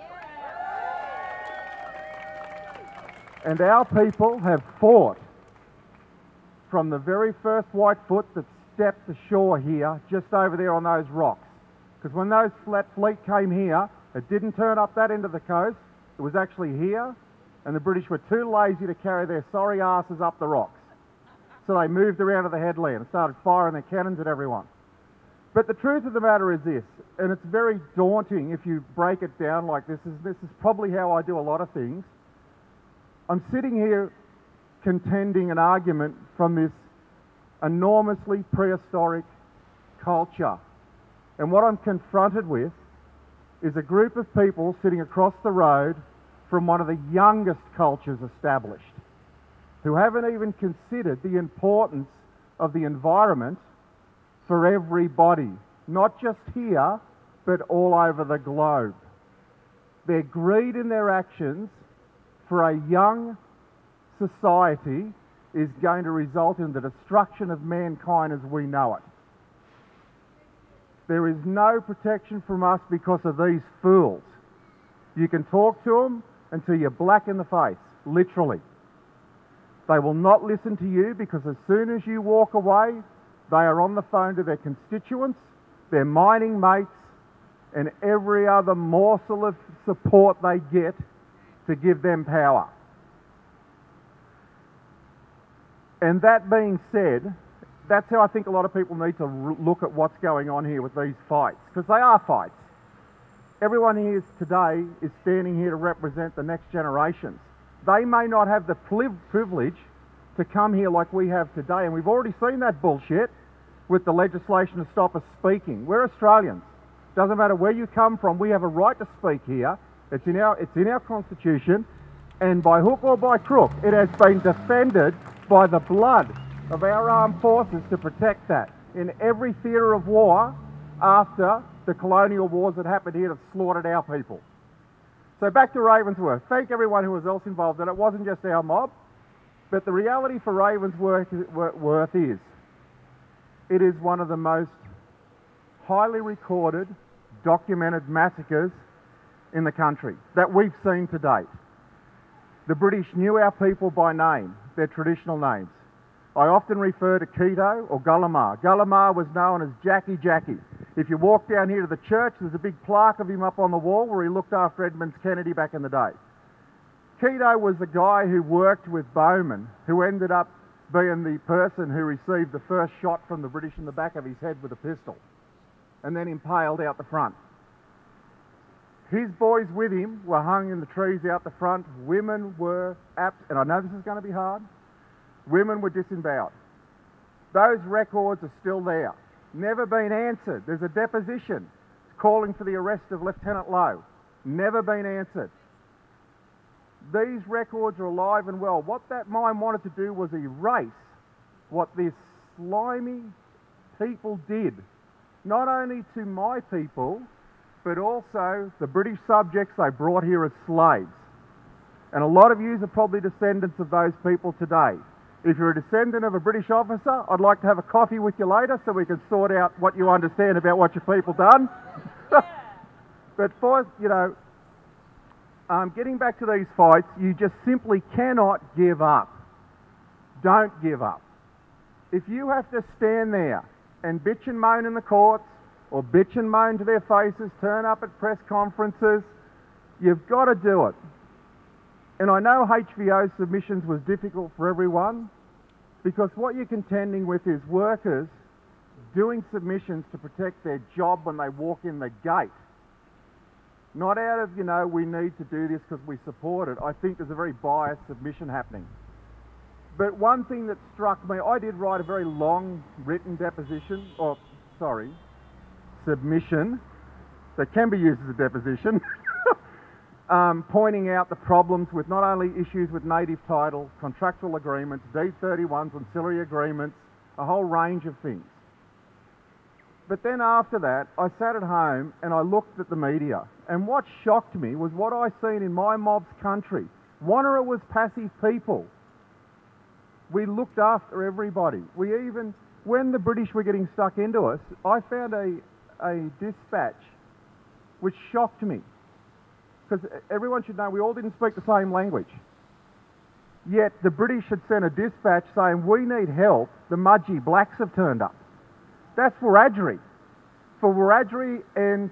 And our people have fought from the very first Whitefoot that stepped ashore here, just over there on those rocks. Because when those fleet came here, it didn't turn up that end of the coast, it was actually here, and the British were too lazy to carry their sorry asses up the rocks. So they moved around to the headland and started firing their cannons at everyone. But the truth of the matter is this, and it's very daunting if you break it down like this is probably how I do a lot of things. I'm sitting here contending an argument from this enormously prehistoric culture. And what I'm confronted with is a group of people sitting across the road from one of the youngest cultures established, who haven't even considered the importance of the environment for everybody, not just here, but all over the globe. Their greed in their actions for a young society is going to result in the destruction of mankind as we know it. There is no protection from us because of these fools. You can talk to them until you're black in the face, literally. They will not listen to you because as soon as you walk away, they are on the phone to their constituents, their mining mates, and every other morsel of support they get to give them power. And that being said, that's how I think a lot of people need to look at what's going on here with these fights, because they are fights. Everyone here today is standing here to represent the next generations. They may not have the privilege to come here like we have today, and we've already seen that bullshit with the legislation to stop us speaking. We're Australians. Doesn't matter where you come from, we have a right to speak here. It's in our constitution, and by hook or by crook, it has been defended by the blood of our armed forces to protect that in every theatre of war after the colonial wars that happened here that slaughtered our people. So back to Ravensworth. Thank everyone who was else involved, and it wasn't just our mob, but the reality for Ravensworth is it is one of the most highly recorded, documented massacres in the country that we've seen to date. The British knew our people by name, their traditional names. I often refer to Keto or Gullamar. Gullamar was known as Jackie Jackie. If you walk down here to the church, there's a big plaque of him up on the wall where he looked after Edmonds Kennedy back in the day. Keto was the guy who worked with Bowman, who ended up being the person who received the first shot from the British in the back of his head with a pistol, and then impaled out the front. His boys with him were hung in the trees out the front. Women were and I know this is going to be hard, women were disemboweled. Those records are still there. Never been answered. There's a deposition calling for the arrest of Lieutenant Lowe. Never been answered. These records are alive and well. What that mine wanted to do was erase what this slimy people did, not only to my people, but also the British subjects they brought here as slaves. And a lot of you are probably descendants of those people today. If you're a descendant of a British officer, I'd like to have a coffee with you later so we can sort out what you understand about what your people done. But for, getting back to these fights, you just simply cannot give up. Don't give up. If you have to stand there and bitch and moan in the courts, or bitch and moan to their faces, turn up at press conferences, you've got to do it. And I know HVO submissions was difficult for everyone, because what you're contending with is workers doing submissions to protect their job when they walk in the gate. Not out of, we need to do this because we support it. I think there's a very biased submission happening. But one thing that struck me, I did write a very long written submission that can be used as a deposition, pointing out the problems with not only issues with native title, contractual agreements, D31s, ancillary agreements, a whole range of things. But then after that, I sat at home and I looked at the media, and what shocked me was what I seen in my mob's country. Wanneroo was passive people. We looked after everybody. We even, when the British were getting stuck into us, I found a dispatch which shocked me. Because everyone should know we all didn't speak the same language. Yet the British had sent a dispatch saying, we need help, the Mudgee blacks have turned up. That's Wiradjuri. For Wiradjuri and...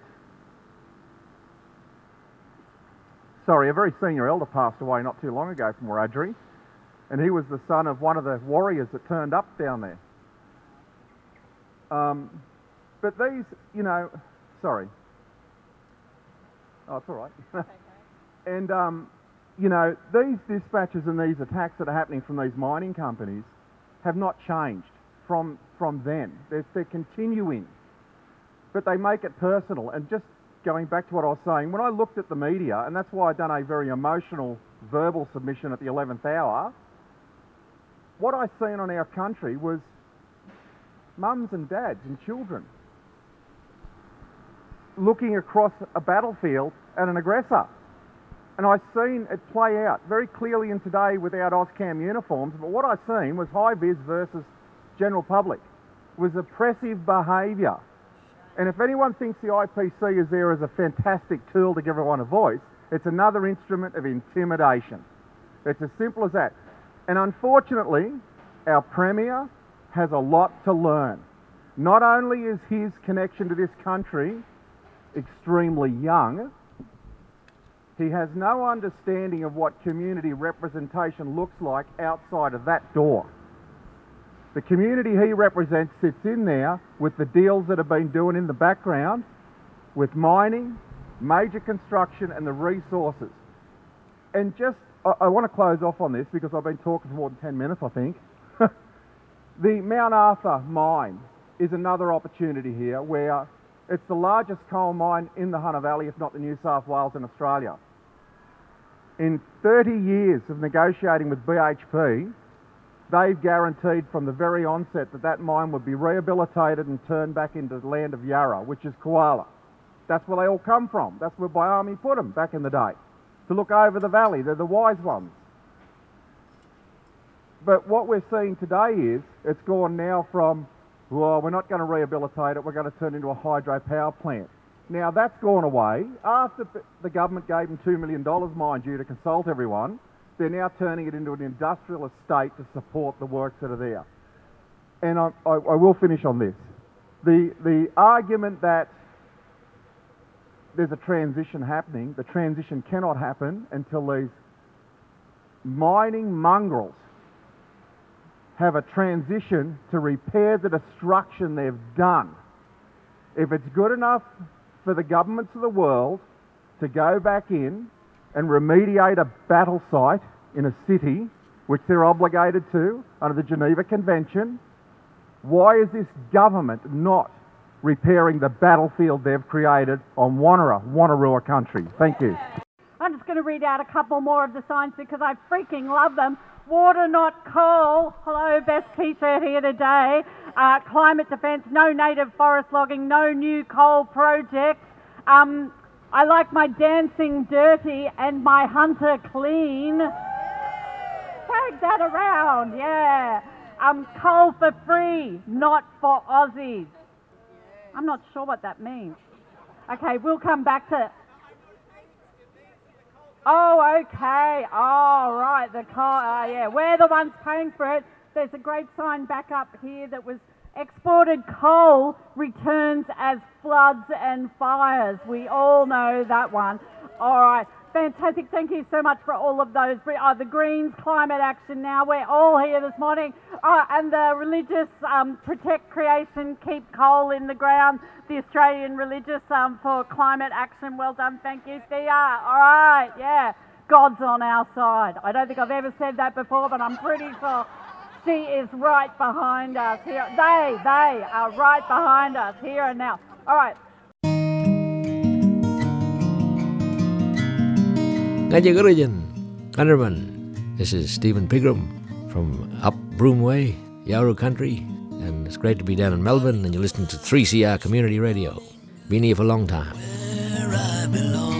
Sorry, a very senior elder passed away not too long ago from Wiradjuri, and he was the son of one of the warriors that turned up down there. But these, sorry. Oh, it's all right. Okay. And, these dispatches and these attacks that are happening from these mining companies have not changed from then. They're continuing. But they make it personal. And just going back to what I was saying, when I looked at the media, and that's why I've done a very emotional verbal submission at the 11th hour, what I seen on our country was mums and dads and children looking across a battlefield at an aggressor. And I seen it play out very clearly in today without Auschcam uniforms, but what I seen was high-vis versus general public. It was oppressive behaviour. And if anyone thinks the IPC is there as a fantastic tool to give everyone a voice, it's another instrument of intimidation. It's as simple as that. And unfortunately, our Premier has a lot to learn. Not only is his connection to this country extremely young, he has no understanding of what community representation looks like outside of that door. The community he represents sits in there with the deals that have been doing in the background with mining, major construction and the resources. And just, I want to close off on this because I've been talking for more than 10 minutes, I think. The Mount Arthur mine is another opportunity here where it's the largest coal mine in the Hunter Valley, if not the New South Wales in Australia. In 30 years of negotiating with BHP, they've guaranteed from the very onset that that mine would be rehabilitated and turned back into the land of Yarra, which is Koala. That's where they all come from. That's where Biami put them back in the day, to look over the valley. They're the wise ones. But what we're seeing today is it's gone now from, well, we're not going to rehabilitate it, we're going to turn it into a hydropower plant. Now that's gone away. After the government gave them $2 million, mind you, to consult everyone, they're now turning it into an industrial estate to support the works that are there. And I will finish on this. The argument that there's a transition happening, the transition cannot happen until these mining mongrels have a transition to repair the destruction they've done. If it's good enough for the governments of the world to go back in and remediate a battle site in a city, which they're obligated to under the Geneva Convention, why is this government not repairing the battlefield they've created on Wonnarua country? Thank you. I'm just going to read out a couple more of the signs because I freaking love them. Water, not coal. Hello, best T-shirt here today. Climate defence, no native forest logging, no new coal projects. I like my dancing dirty and my hunter clean. Tag that around, yeah. Coal for free, not for Aussies. I'm not sure what that means. Okay, we'll come back to... Oh, okay. Oh, right. The coal, yeah. We're the ones paying for it. There's a great sign back up here that was exported coal returns as floods and fires. We all know that one. All right. Fantastic. Thank you so much for all of those. The Greens, climate action now. We're all here this morning. And the religious, protect creation, keep coal in the ground. The Australian religious for climate action. Well done. Thank you, Thea. All right. Yeah. God's on our side. I don't think I've ever said that before, but I'm pretty sure she is right behind us here. They are right behind us here and now. All right. Countrymen, this is Stephen Pigram from up Broomway, Yawuru country, and it's great to be down in Melbourne, and you're listening to 3CR Community Radio. Been here for a long time. Where I belong.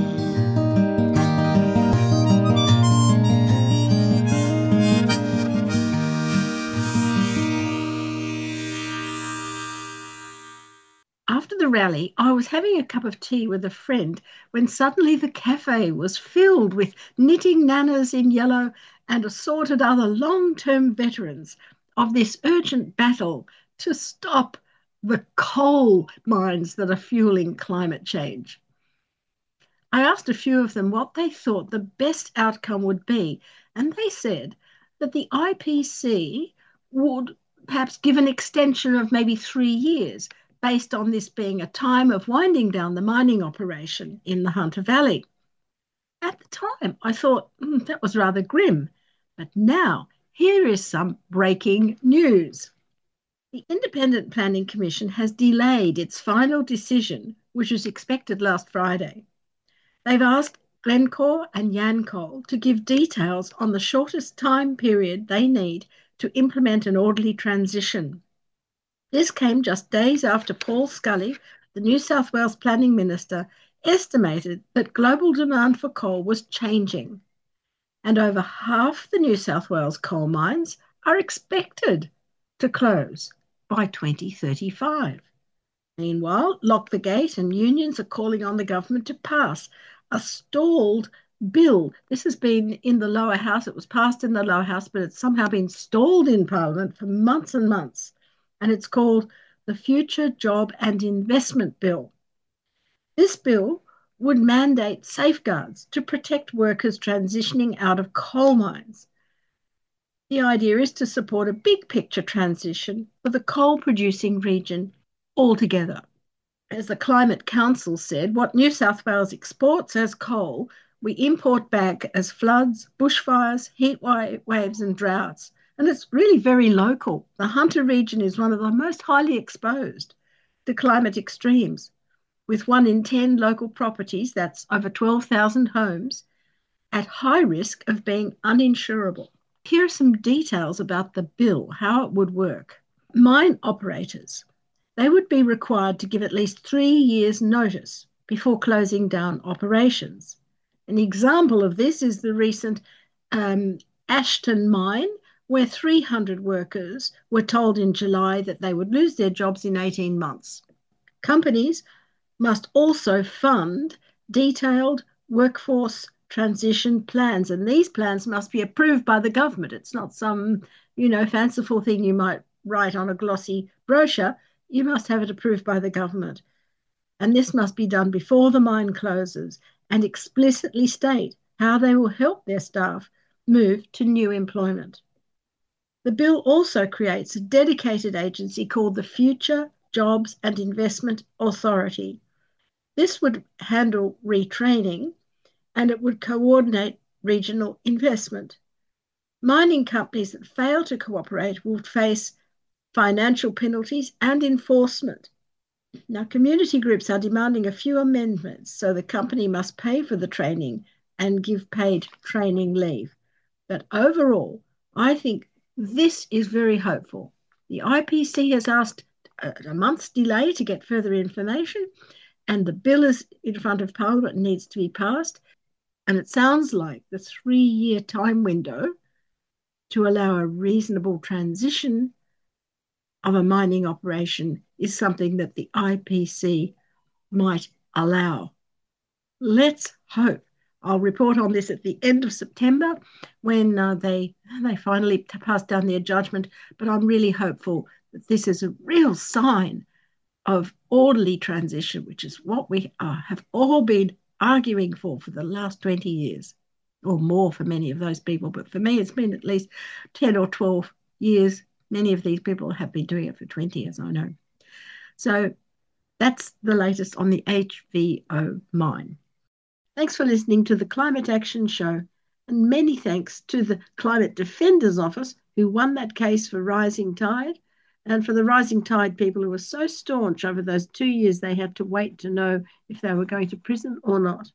After the rally, I was having a cup of tea with a friend when suddenly the cafe was filled with knitting nanas in yellow and assorted other long-term veterans of this urgent battle to stop the coal mines that are fueling climate change. I asked a few of them what they thought the best outcome would be, and they said that the IPC would perhaps give an extension of maybe 3 years, based on this being a time of winding down the mining operation in the Hunter Valley. At the time, I thought that was rather grim, but now here is some breaking news. The Independent Planning Commission has delayed its final decision, which was expected last Friday. They've asked Glencore and Yancoal to give details on the shortest time period they need to implement an orderly transition. This came just days after Paul Scully, the New South Wales Planning Minister, estimated that global demand for coal was changing, and over half the New South Wales coal mines are expected to close by 2035. Meanwhile, Lock the Gate and unions are calling on the government to pass a stalled bill. This has been in the lower house. It was passed in the lower house, but it's somehow been stalled in Parliament for months and months. And it's called the Future Job and Investment Bill. This bill would mandate safeguards to protect workers transitioning out of coal mines. The idea is to support a big picture transition for the coal producing region altogether. As the Climate Council said, what New South Wales exports as coal, we import back as floods, bushfires, heat waves and droughts. And it's really very local. The Hunter region is one of the most highly exposed to climate extremes, with 1 in 10 local properties, that's over 12,000 homes, at high risk of being uninsurable. Here are some details about the bill, how it would work. Mine operators, they would be required to give at least 3 years' notice before closing down operations. An example of this is the recent Ashton mine, where 300 workers were told in July that they would lose their jobs in 18 months. Companies must also fund detailed workforce transition plans, and these plans must be approved by the government. It's not some, fanciful thing you might write on a glossy brochure. You must have it approved by the government. And this must be done before the mine closes and explicitly state how they will help their staff move to new employment. The bill also creates a dedicated agency called the Future Jobs and Investment Authority. This would handle retraining and it would coordinate regional investment. Mining companies that fail to cooperate will face financial penalties and enforcement. Now, community groups are demanding a few amendments, so the company must pay for the training and give paid training leave. But overall, I think this is very hopeful. The IPC has asked a month's delay to get further information, and the bill is in front of Parliament and needs to be passed. And it sounds like the 3-year time window to allow a reasonable transition of a mining operation is something that the IPC might allow. Let's hope. I'll report on this at the end of September when they finally pass down their judgment, but I'm really hopeful that this is a real sign of orderly transition, which is what we have all been arguing for the last 20 years or more for many of those people. But for me, it's been at least 10 or 12 years. Many of these people have been doing it for 20, as I know. So that's the latest on the HVO mine. Thanks for listening to the Climate Action Show, and many thanks to the Climate Defenders Office, who won that case for Rising Tide, and for the Rising Tide people who were so staunch over those 2 years they had to wait to know if they were going to prison or not.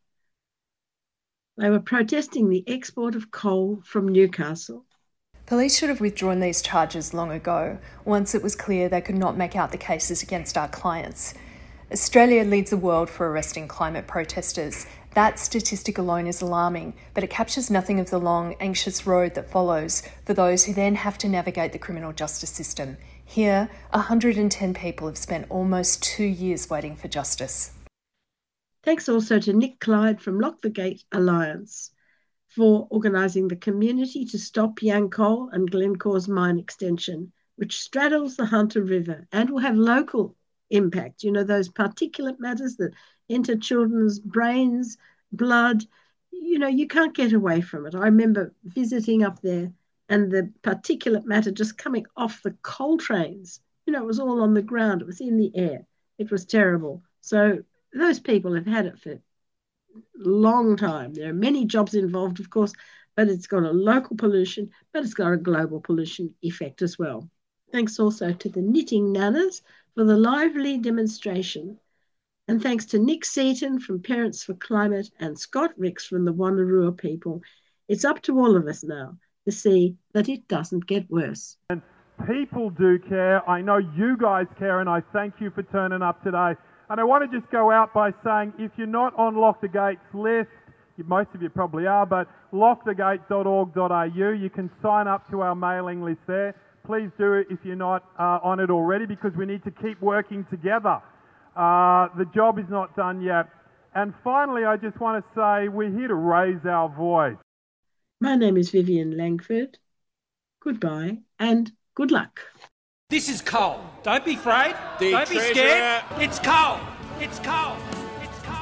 They were protesting the export of coal from Newcastle. Police should have withdrawn these charges long ago, once it was clear they could not make out the cases against our clients. Australia leads the world for arresting climate protesters. That statistic alone is alarming, but it captures nothing of the long, anxious road that follows for those who then have to navigate the criminal justice system. Here, 110 people have spent almost 2 years waiting for justice. Thanks also to Nick Clyde from Lock the Gate Alliance for organising the community to stop Yancoal and Glencore's mine extension, which straddles the Hunter River and will have local impact. You know, those particulate matters that enter children's brains, blood, you can't get away from it. I remember visiting up there and the particulate matter just coming off the coal trains. It was all on the ground. It was in the air. It was terrible. So those people have had it for a long time. There are many jobs involved, of course, but it's got a local pollution, but it's got a global pollution effect as well. Thanks also to the Knitting Nanas for the lively demonstration. And thanks to Nick Seaton from Parents for Climate and Scott Ricks from the Wanneroo people. It's up to all of us now to see that it doesn't get worse. And people do care. I know you guys care, and I thank you for turning up today. And I want to just go out by saying, if you're not on Lock the Gates list, most of you probably are, but lockthegate.org.au, you can sign up to our mailing list there. Please do it if you're not on it already, because we need to keep working together. The job is not done yet. And finally, I just want to say we're here to raise our voice. My name is Vivian Langford. Goodbye and good luck. This is coal. Don't be afraid. Don't be scared. It's coal. It's coal. It's coal.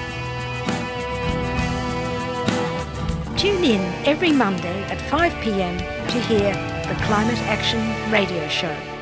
Tune in every Monday at 5 p.m. to hear the Climate Action Radio Show.